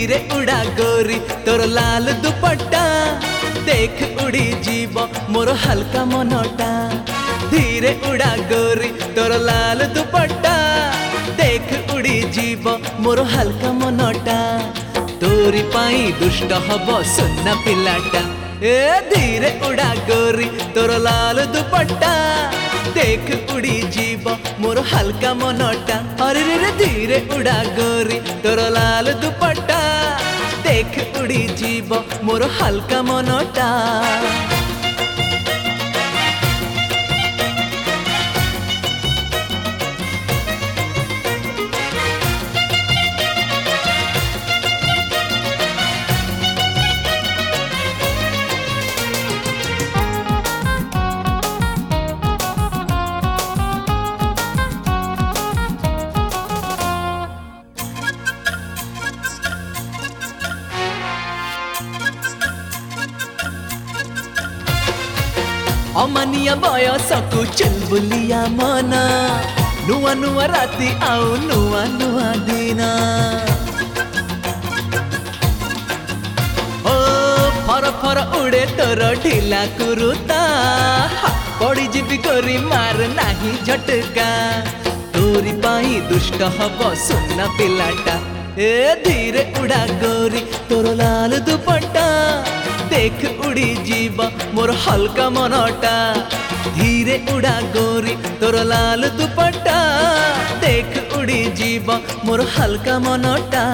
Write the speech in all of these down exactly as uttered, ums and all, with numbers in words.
धीरे उड़ा गोरी तोर लाल दुपट्टा देख उड़ी जीव मोर हल्का मनटा धीरे उड़ा गोरी तोर लाल दुपट्टा देख उड़ी जीव मोर हल्का मनटा तोरी पाई दुष्ट हब सुन्ना पिलाटा ए धीरे उड़ा गोरी तोर लाल दुपट्टा देख उड़ी जीव मोर हल्का मनटा अरे रे रे धीरे उड़ा गोरी तोर लाल दुपट्टा देख उड़ी जीव मोर हल्का मनटा अमानिया बयस को चुलबुलिया मना नुआ नुआ राती आउ नुआ नुआ दिना ओ फर फर उड़े तोर ढिला कुरुता पड़ी जीवी गोरी मार नाही झटका तोरी पाई दुष्ट हब सुन्ना पिलाटा ए धीरे उड़ा गोरी तोर लाल दुपट्टा देख उड़ी जीव मोर हल्का मनटा धीरे उड़ा गोरी तोर लाल दुपट्टा देख उड़ी जीव मोर हल्का मनटा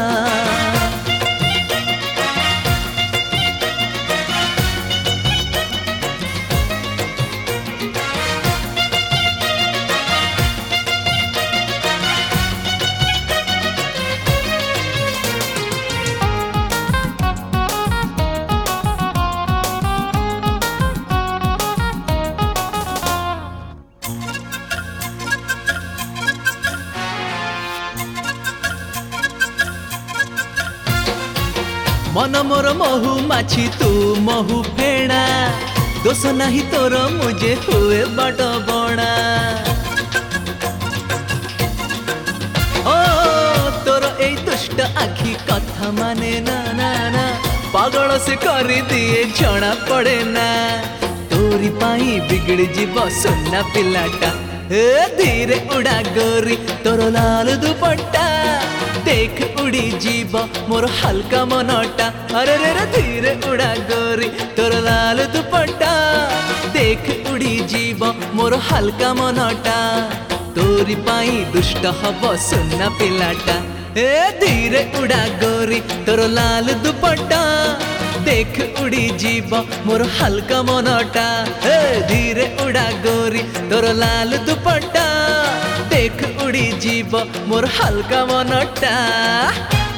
मन मोर महू माछी तू महू फेणा दोष नहीं तोर मुझे हुए बड़ बड़ा ओ तोर ए दुष्ट आखी कथा माने ना ना ना पागल से कर दिए जना पड़े ना तोरी पाई बिगड़ जीव सुन्ना पिलाटा ए धीरे उड़ा गोरी तोर लाल दुपट्टा देख उड़ी जीव मोर हल्का मनटा अरे रे रे धीरे उड़ा गोरी तोर लाल दुपट्टा देख उड़ी जीव मोर हल्का मनटा तोरी पाई दुष्ट हब सुन्ना पिलाटा ए धीरे उड़ा गोरी तोर लाल दुपट्टा देख उड़ी जीव मोर हल्का मनटा ए धीरे उड़ा गोरी तोर लाल दुपट्टा देख उड़ी जीव मोर हल्का मनटा।